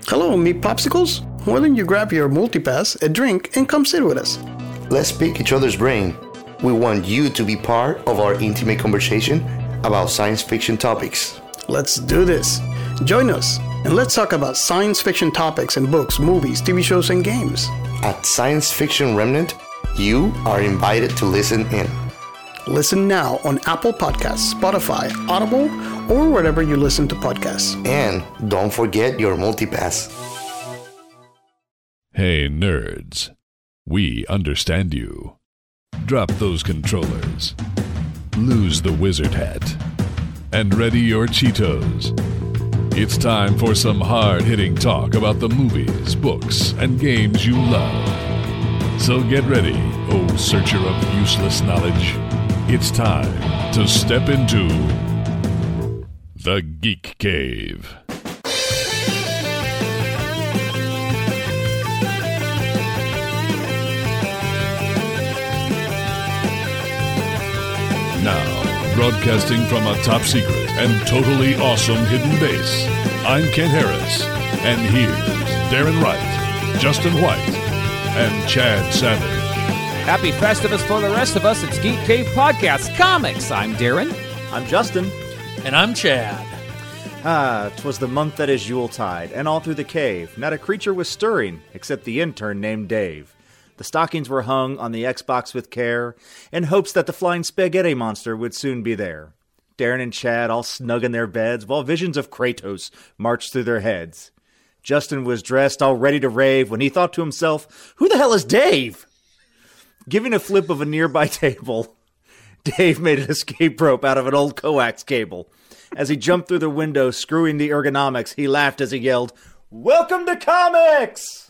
Hello, meat popsicles. Why don't you grab your multipass, a drink, and come sit with us? Let's pick each other's brain. We want you to be part of our intimate conversation about science fiction topics. Let's do this. Join us, and let's talk about science fiction topics in books, movies, TV shows, and games. At Science Fiction Remnant, you are invited to listen in. Listen now on Apple Podcasts, Spotify, Audible, or wherever you listen to podcasts. And don't forget your multipass. Hey, nerds. We understand you. Drop those controllers. Lose the wizard hat. And ready your Cheetos. It's time for some hard-hitting talk about the movies, books, and games you love. So get ready, oh searcher of useless knowledge. It's time to step into the Geek Cave. Now, broadcasting from a top secret and totally awesome hidden base, I'm Kent Harris, and here's Darren Wright, Justin White, and Chad Savage. Happy Festivus for the rest of us. It's Geek Cave Podcast Comics. I'm Darren. I'm Justin. And I'm Chad. 'Twas the month that is Yuletide, and all through the cave, not a creature was stirring, except the intern named Dave. The stockings were hung on the Xbox with care, in hopes that the flying spaghetti monster would soon be there. Darren and Chad all snug in their beds, while visions of Kratos marched through their heads. Justin was dressed all ready to rave when he thought to himself, "Who the hell is Dave?" Giving a flip of a nearby table, Dave made an escape rope out of an old coax cable. As he jumped through the window, screwing the ergonomics, he laughed as he yelled, "Welcome to comics!"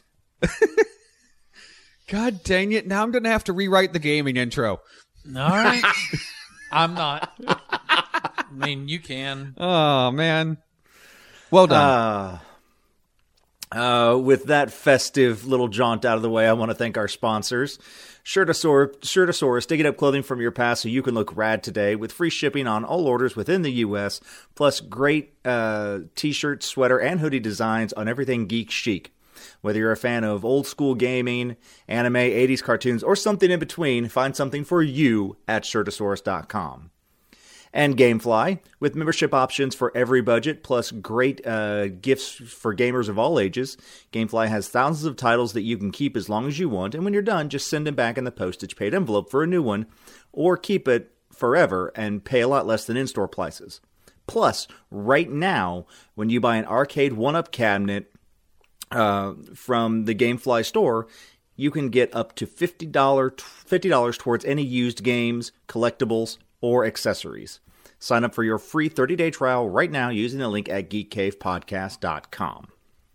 God dang it. Now I'm going to have to rewrite the gaming intro. All right. I'm not. I mean, you can. Oh, man. Well done. With that festive little jaunt out of the way, I want to thank our sponsors. Shirtosaurus, digging up clothing from your past so you can look rad today, with free shipping on all orders within the U.S., plus great t-shirt, sweater, and hoodie designs on everything geek chic. Whether you're a fan of old school gaming, anime, 80s cartoons, or something in between, find something for you at Shirtosaurus.com. And Gamefly, with membership options for every budget, plus great gifts for gamers of all ages. Gamefly has thousands of titles that you can keep as long as you want, and when you're done, just send them back in the postage-paid envelope for a new one, or keep it forever and pay a lot less than in-store prices. Plus, right now, when you buy an arcade one-up cabinet from the Gamefly store, you can get up to $50 towards any used games, collectibles, or accessories. Sign up for your free 30-day trial right now using the link at geekcavepodcast.com.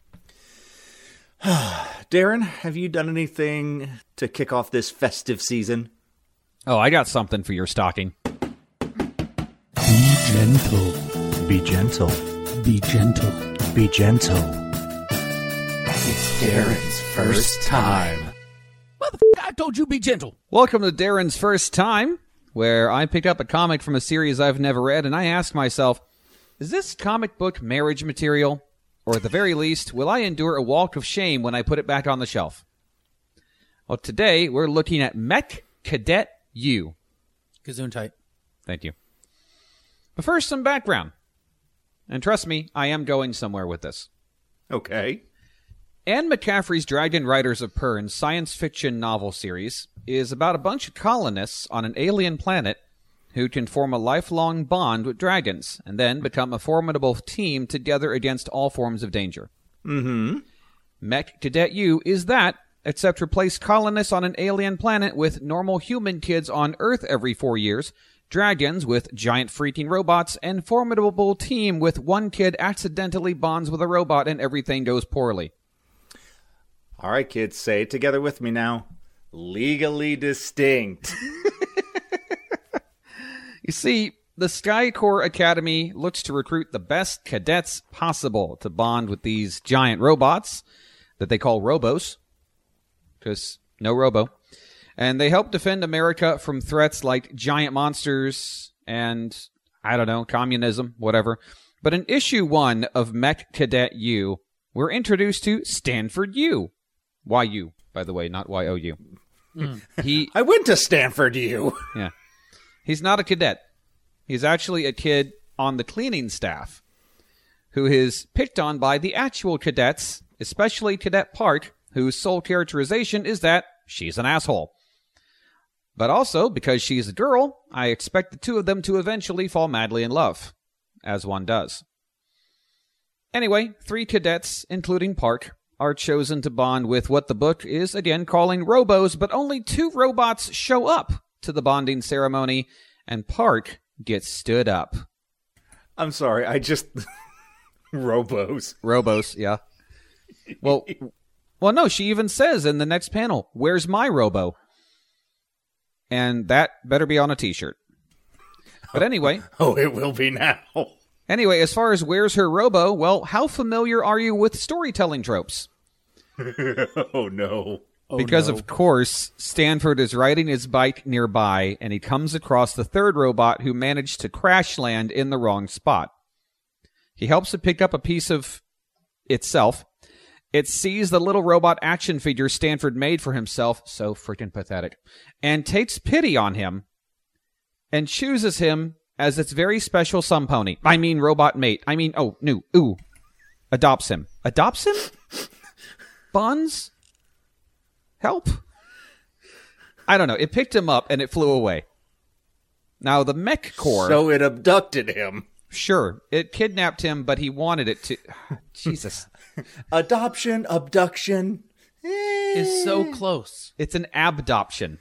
Darren, have you done anything to kick off this festive season? Oh, I got something for your stocking. Be gentle. Be gentle. Be gentle. Be gentle. It's Darren's first time. Motherfucker, I told you be gentle. Welcome to Darren's First Time, where I pick up a comic from a series I've never read, and I ask myself, is this comic book marriage material? Or at the very least, will I endure a walk of shame when I put it back on the shelf? Well, today we're looking at Mech Cadet U. Gesundheit. Thank you. But first, some background. And trust me, I am going somewhere with this. Okay. Anne McCaffrey's Dragon Riders of Pern science fiction novel series is about a bunch of colonists on an alien planet who can form a lifelong bond with dragons and then become a formidable team together against all forms of danger. Mm-hmm. Mech Cadet U is that, except replace colonists on an alien planet with normal human kids on Earth every 4 years, dragons with giant freaking robots, and formidable team with one kid accidentally bonds with a robot and everything goes poorly. All right, kids, say it together with me now. Legally distinct. You see, the Sky Corps Academy looks to recruit the best cadets possible to bond with these giant robots that they call Robos, because no Robo. And they help defend America from threats like giant monsters and, I don't know, communism, whatever. But in issue 1 of Mech Cadet U, we're introduced to Stanford U. YU, by the way, not YOU. I went to Stanford U. Yeah. He's not a cadet. He's actually a kid on the cleaning staff who is picked on by the actual cadets, especially Cadet Park, whose sole characterization is that she's an asshole. But also, because she's a girl, I expect the two of them to eventually fall madly in love, as one does. Anyway, 3 cadets, including Park, are chosen to bond with what the book is again calling robos, but only 2 robots show up to the bonding ceremony, and Park gets stood up. I'm sorry, I just... Robos. Robos, yeah. Well, no, she even says in the next panel, "Where's my robo?" And that better be on a t-shirt. But anyway... Oh, it will be now. Anyway, as far as where's her robo, well, how familiar are you with storytelling tropes? Oh, no. Because, of course, Stanford is riding his bike nearby, and he comes across the 3rd robot who managed to crash land in the wrong spot. He helps it pick up a piece of itself. It sees the little robot action figure Stanford made for himself, so freaking pathetic, and takes pity on him, and chooses him as its very special pony. I mean robot mate. Adopts him. Adopts him? Buns? Help? I don't know. It picked him up and it flew away. Now, the Mech Corps... So it abducted him. Sure. It kidnapped him, but he wanted it to... Jesus. Adoption, abduction... Is so close. It's an abdoption.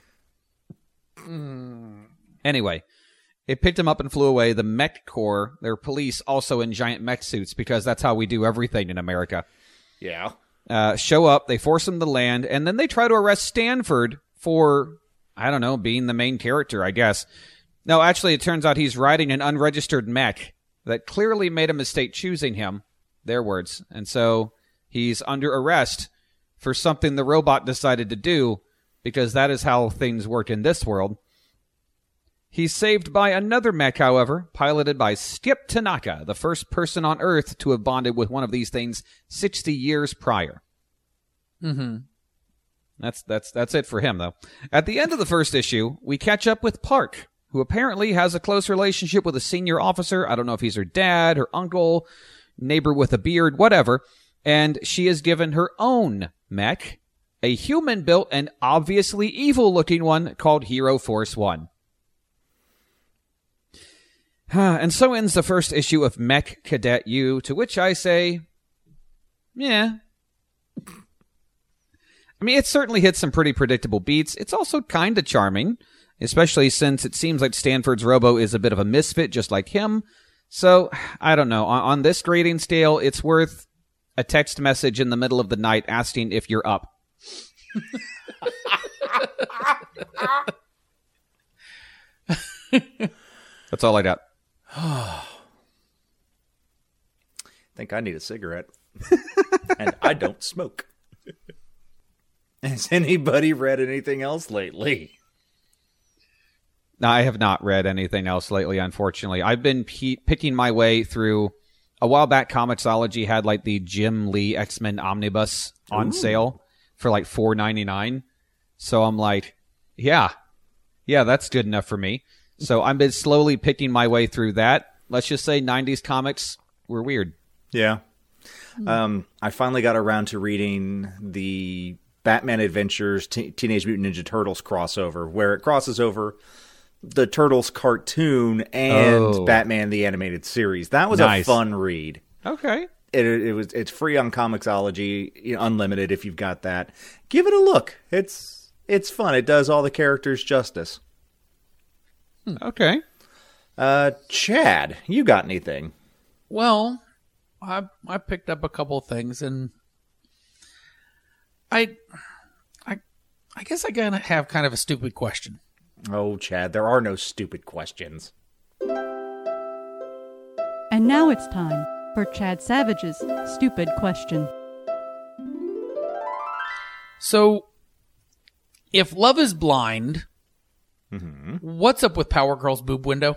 Anyway, it picked him up and flew away. The Mech Corps, their police, also in giant mech suits, because that's how we do everything in America. Yeah. Show up, they force him to land, and then they try to arrest Stanford for, I don't know, being the main character, I guess. No, actually, it turns out he's riding an unregistered mech that clearly made a mistake choosing him, their words, and so he's under arrest for something the robot decided to do, because that is how things work in this world. He's saved by another mech, however, piloted by Skip Tanaka, the first person on Earth to have bonded with one of these things 60 years prior. Mm-hmm. That's it for him, though. At the end of the first issue, we catch up with Park, who apparently has a close relationship with a senior officer. I don't know if he's her dad, her uncle, neighbor with a beard, whatever. And she is given her own mech, a human-built and obviously evil-looking one called Hero Force One. And so ends the first issue of Mech Cadet U, to which I say, yeah. I mean, it certainly hits some pretty predictable beats. It's also kind of charming, especially since it seems like Stanford's robo is a bit of a misfit, just like him. So, I don't know. On this grading scale, it's worth a text message in the middle of the night asking if you're up. That's all I got. I think I need a cigarette. And I don't smoke. Has anybody read anything else lately? No, I have not read anything else lately, unfortunately. I've been picking my way through... A while back, Comixology had like the Jim Lee X-Men Omnibus on sale for like $4.99. So I'm like, yeah, that's good enough for me. So I've been slowly picking my way through that. Let's just say 90s comics were weird. Yeah. I finally got around to reading the Batman Adventures Teenage Mutant Ninja Turtles crossover, where it crosses over the Turtles cartoon and Batman the Animated Series. That was a fun read. Okay. It's free on Comixology, unlimited if you've got that. Give it a look. It's fun. It does all the characters justice. Okay. Chad, you got anything? Well, I picked up a couple of things, and I guess I gotta have kind of a stupid question. Oh, Chad, there are no stupid questions. And now it's time for Chad Savage's stupid question. So, if love is blind, what's up with Power Girl's boob window?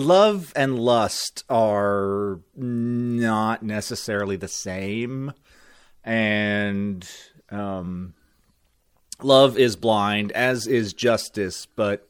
love and lust are not necessarily the same. And love is blind, as is justice, but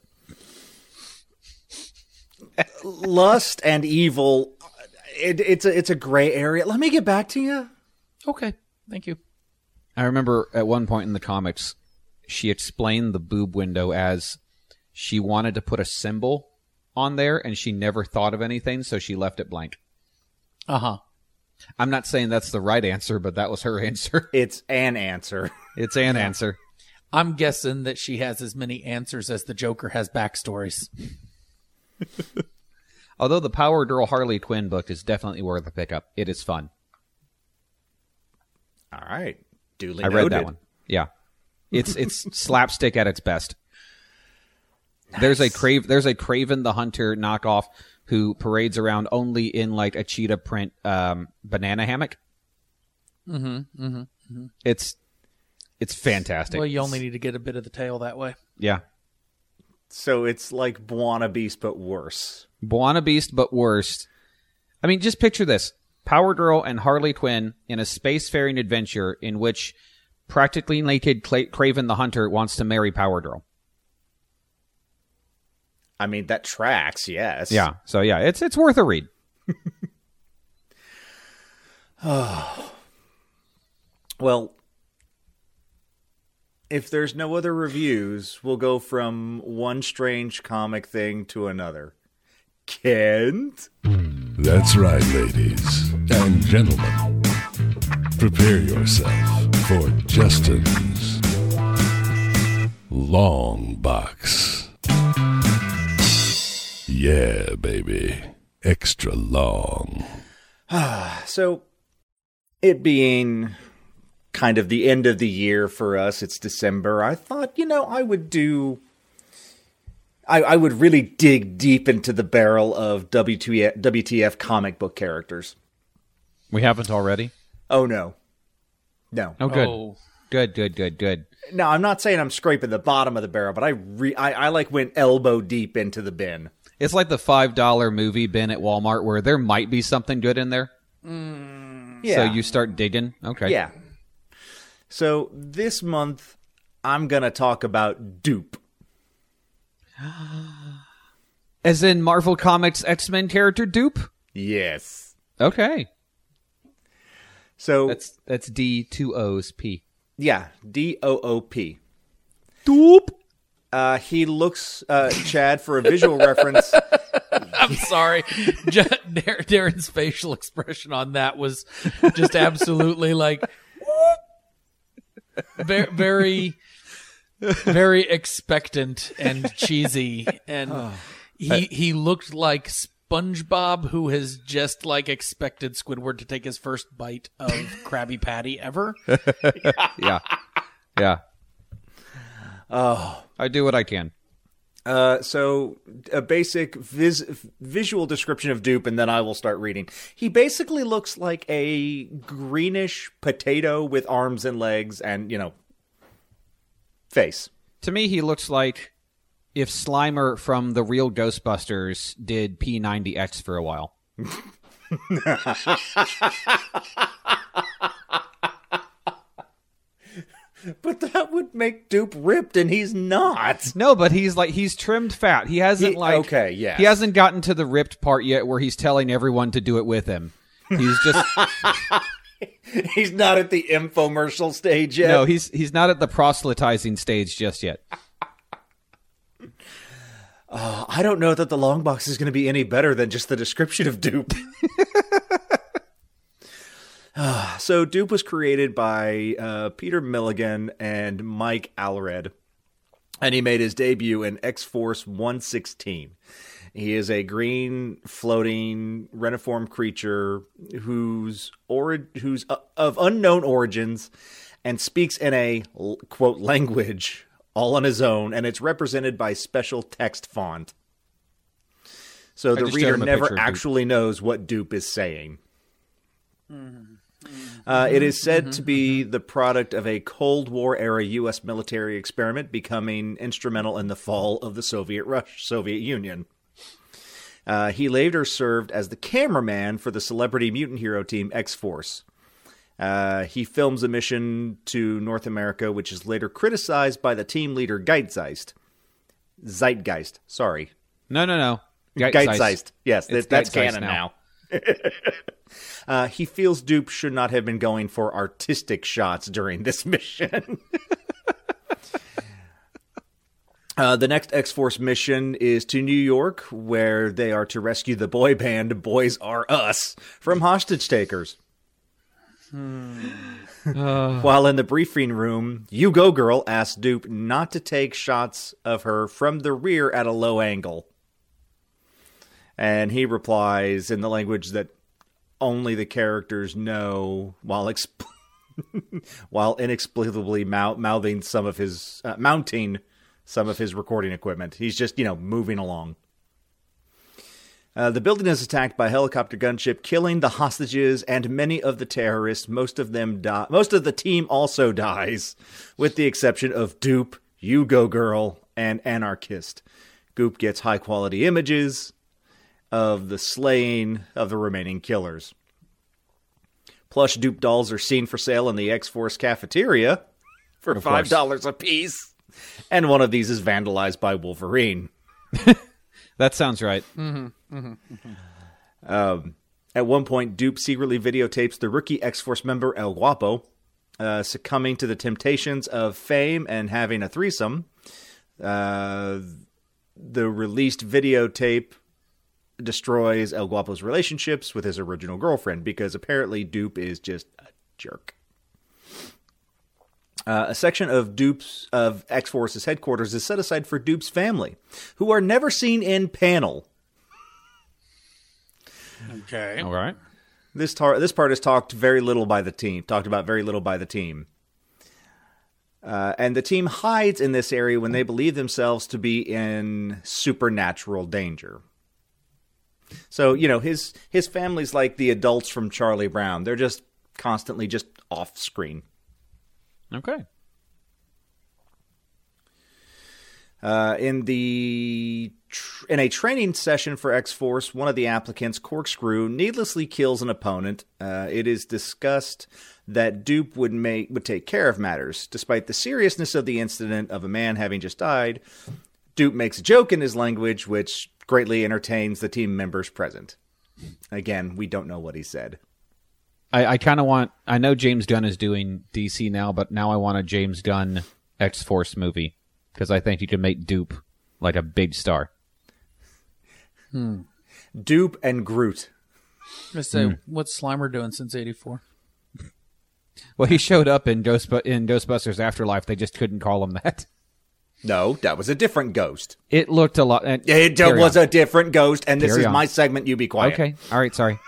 lust and evil, it's a gray area. Let me get back to you. Okay, thank you. I remember at one point in the comics, she explained the boob window as she wanted to put a symbol on there, and she never thought of anything, so she left it blank. Uh-huh. I'm not saying that's the right answer, but that was her answer. It's an answer. It's an answer. I'm guessing that she has as many answers as the Joker has backstories. Although the Power Girl Harley Quinn book is definitely worth a pickup. It is fun. All right. Duly I noted. read that one. Yeah. It's slapstick at its best. Nice. There's a Kraven the Hunter knockoff who parades around only in like a cheetah print banana hammock. It's fantastic. Well, you only need to get a bit of the tail that way. Yeah. So it's like Buona Beast, but worse. Buona Beast, but worse. I mean, just picture this. Power Girl and Harley Quinn in a spacefaring adventure in which practically naked Kraven the Hunter wants to marry Power Girl. I mean, that tracks, yes. Yeah. So, yeah, it's worth a read. Well, if there's no other reviews, we'll go from one strange comic thing to another. Kent? That's right, ladies and gentlemen. Prepare yourself for Justin's Long Box. Yeah, baby. Extra long. So, it being kind of the end of the year for us, it's December, I thought, I would do... I would really dig deep into the barrel of WTF comic book characters. We haven't already? Oh, no. No. Oh, good. Oh. Good. Now, I'm not saying I'm scraping the bottom of the barrel, but I like went elbow deep into the bin. It's like the $5 movie bin at Walmart where there might be something good in there. Yeah. So you start digging? Okay. Yeah. So this month, I'm going to talk about Dupe. As in Marvel Comics X-Men character Dupe? Yes. Okay. So that's D, 2 O's, P. Yeah, D-O-O-P. Dupe. He looks, Chad, for a visual reference. I'm sorry. Darren's facial expression on that was just absolutely like very, very, very expectant and cheesy. And he looked like SpongeBob, who has just like expected Squidward to take his first bite of Krabby Patty ever. Yeah. Oh, I do what I can. So a basic visual description of Dupe, and then I will start reading. He basically looks like a greenish potato with arms and legs and, face. To me, he looks like if Slimer from the real Ghostbusters did P90X for a while. But that would make Dupe ripped, and he's not. No, but he's trimmed fat. He hasn't He hasn't gotten to the ripped part yet where he's telling everyone to do it with him. He's just he's not at the infomercial stage yet. No, he's not at the proselytizing stage just yet. I don't know that the long box is going to be any better than just the description of Dupe. So Dupe was created by Peter Milligan and Mike Allred, and he made his debut in X-Force 116. He is a green, floating, reniform creature who's of unknown origins and speaks in a, quote, language all on his own, and it's represented by special text font. So the reader never actually knows what Dupe is saying. It is said to be the product of a Cold War-era U.S. military experiment becoming instrumental in the fall of the Soviet Union. He later served as the cameraman for the celebrity mutant hero team X-Force. He films a mission to North America, which is later criticized by the team leader Zeitgeist. Sorry. No. Geitzeist. Yes, that's Geitzeist canon now. He feels Dupe should not have been going for artistic shots during this mission. The next X-Force mission is to New York, where they are to rescue the boy band Boys R Us from hostage takers. While in the briefing room, You Go Girl asks Dupe not to take shots of her from the rear at a low angle. And he replies in the language that only the characters know, while inexplicably mounting some of his recording equipment. He's just, moving along. The building is attacked by a helicopter gunship, killing the hostages and many of the terrorists. Most of the team also dies, with the exception of Dupe, You Go Girl, and Anarchist. Goop gets high-quality images of the slaying of the remaining killers. Plush Dupe dolls are seen for sale in the X-Force cafeteria for $5 a piece. And one of these is vandalized by Wolverine. That sounds right. At one point, Dupe secretly videotapes the rookie X-Force member El Guapo succumbing to the temptations of fame and having a threesome. The released videotape destroys El Guapo's relationships with his original girlfriend because apparently Dupe is just a jerk. A section of X-Force's headquarters is set aside for Dupe's family, who are never seen in panel. Okay. All right. This part is talked about very little by the team. And the team hides in this area when they believe themselves to be in supernatural danger. So, his family's like the adults from Charlie Brown. They're just constantly just off screen. Okay. In a training session for X-Force, one of the applicants, Corkscrew, needlessly kills an opponent. It is discussed that Dupe would take care of matters. Despite the seriousness of the incident of a man having just died, Dupe makes a joke in his language, which greatly entertains the team members present. Again, we don't know what he said. I know James Gunn is doing DC now, but now I want a James Gunn X-Force movie, because I think you can make Dupe like a big star. Dupe and Groot. I say, what's Slimer doing since '84? Well, he showed up in Ghostbusters Afterlife. They just couldn't call him that. No, that was a different ghost. It looked a lot... It was a different ghost, and this is my segment. You be quiet. Okay. All right, sorry.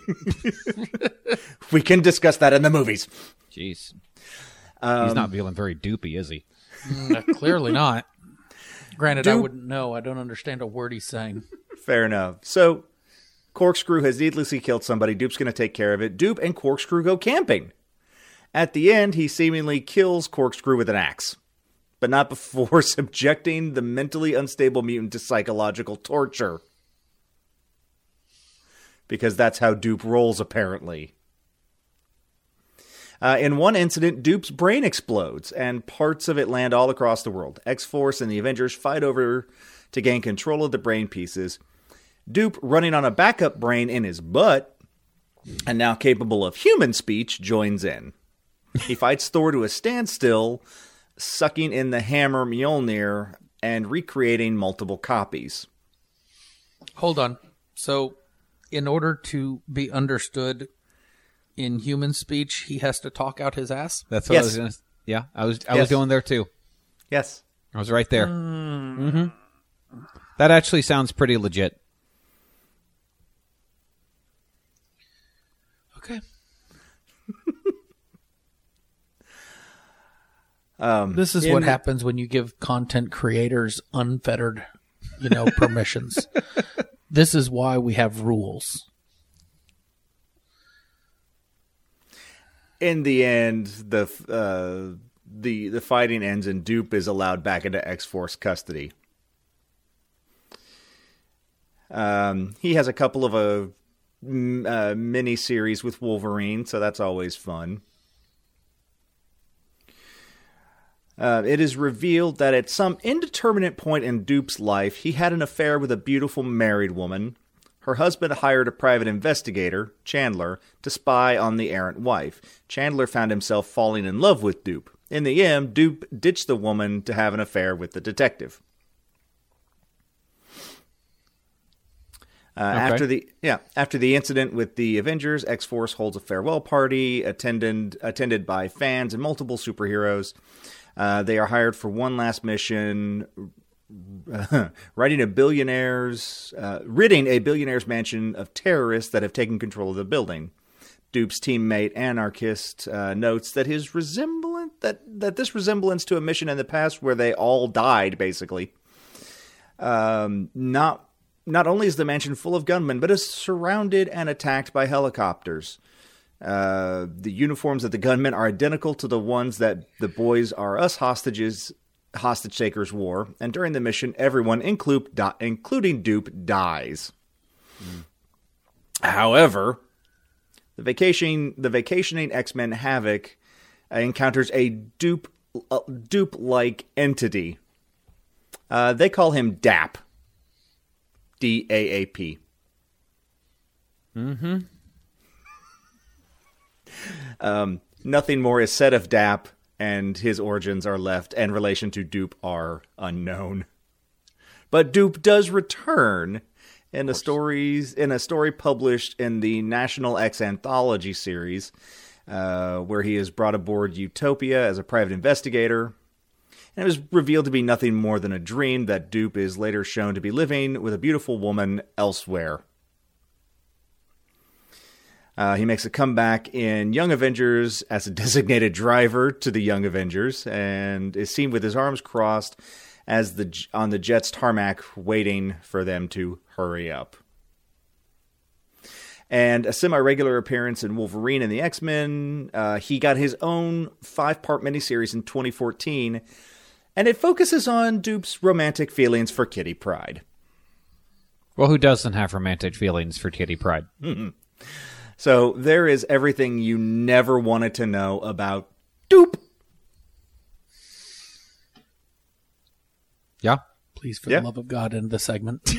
We can discuss that in the movies. Jeez. He's not feeling very dupey, is he? Clearly not. Granted, I wouldn't know. I don't understand a word he's saying. Fair enough. So, Corkscrew has needlessly killed somebody. Dupe's going to take care of it. Dupe and Corkscrew go camping. At the end, he seemingly kills Corkscrew with an axe, but not before subjecting the mentally unstable mutant to psychological torture. Because that's how Dupe rolls, apparently. In one incident, Dupe's brain explodes, and parts of it land all across the world. X-Force and the Avengers fight over to gain control of the brain pieces. Dupe, running on a backup brain in his butt, and now capable of human speech, joins in. He fights Thor to a standstill, sucking in the hammer Mjolnir and recreating multiple copies. Hold on. So, in order to be understood in human speech, he has to talk out his ass? That's what I was going to... Yeah, I was going there too. Yes. I was right there. Mm-hmm. That actually sounds pretty legit. Okay. This is what happens when you give content creators unfettered, permissions. This is why we have rules. In the end, the fighting ends and Dupe is allowed back into X-Force custody. He has a couple of mini series with Wolverine, so that's always fun. It is revealed that at some indeterminate point in Dupe's life, he had an affair with a beautiful married woman. Her husband hired a private investigator, Chandler, to spy on the errant wife. Chandler found himself falling in love with Dupe. In the end, Dupe ditched the woman to have an affair with the detective. After the incident with the Avengers, X-Force holds a farewell party attended by fans and multiple superheroes. They are hired for one last mission, ridding a billionaire's mansion of terrorists that have taken control of the building. Dupe's teammate Anarchist notes that this resemblance to a mission in the past where they all died, basically. Not only is the mansion full of gunmen, but is surrounded and attacked by helicopters. The uniforms of the gunmen are identical to the ones that the Boys R Us hostage takers wore, and during the mission, everyone, including Dupe, dies. However, the vacationing X-Men Havoc encounters a Dupe-like entity. They call him DAP. DAAP. Mm-hmm. Nothing more is said of DAP, and his origins are left, and relation to Dupe are unknown. But Dupe does return in a story published in the National X Anthology series, where he is brought aboard Utopia as a private investigator. And it was revealed to be nothing more than a dream that Dupe is later shown to be living with a beautiful woman elsewhere. He makes a comeback in Young Avengers as a designated driver to the Young Avengers, and is seen with his arms crossed on the jet's tarmac, waiting for them to hurry up. And a semi-regular appearance in Wolverine and the X-Men. He got his own 5-part miniseries in 2014, and it focuses on Dupe's romantic feelings for Kitty Pryde. Well, who doesn't have romantic feelings for Kitty Pryde? So there is everything you never wanted to know about Dupe. Yeah. Please, for the love of God, end the segment.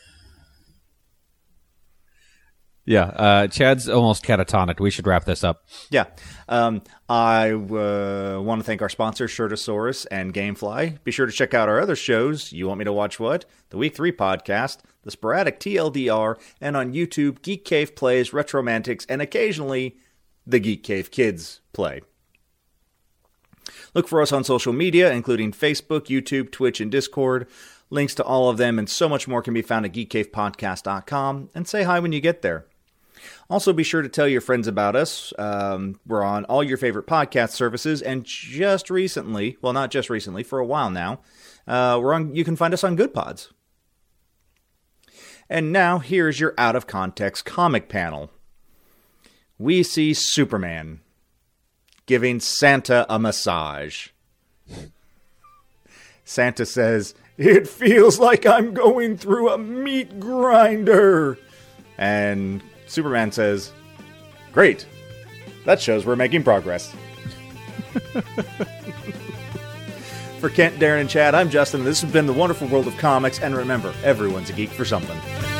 Yeah, Chad's almost catatonic. We should wrap this up. Yeah. I want to thank our sponsors, Shirtosaurus and Gamefly. Be sure to check out our other shows. You Want Me to Watch What? The Week 3 podcast, the sporadic TLDR, and on YouTube, Geek Cave Plays, Retromantics, and occasionally the Geek Cave Kids play. Look for us on social media, including Facebook, YouTube, Twitch, and Discord. Links to all of them and so much more can be found at geekcavepodcast.com, and say hi when you get there. Also, be sure to tell your friends about us. We're on all your favorite podcast services, and just recently, well, not just recently, for a while now, you can find us on Good Pods. And now, here's your out-of-context comic panel. We see Superman giving Santa a massage. Santa says, "It feels like I'm going through a meat grinder." And Superman says, "Great. That shows we're making progress." For Kent, Darren, and Chad, I'm Justin. This has been The Wonderful World of Comics. And remember, everyone's a geek for something.